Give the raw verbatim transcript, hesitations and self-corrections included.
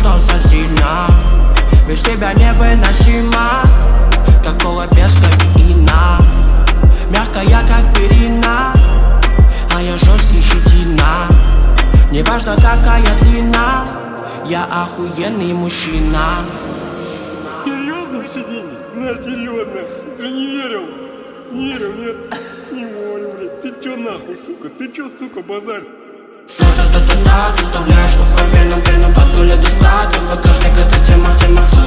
запутался сильно. Без тебя невыносимо, как колобец кофеина. Мягкая, как перина, а я жесткий щетина. Неважно, какая длина, я охуенный мужчина. Серьезно вообще деньги? На, серьезно. Ты не верил? Не верил, нет? Не молю, блядь. Ты чё нахуй, сука? Ты чё, сука, базарь? Та-та-та-та-та, ты вставляешь, что по венам, венам от нуля до ста. Твой багажник — это тема, тема.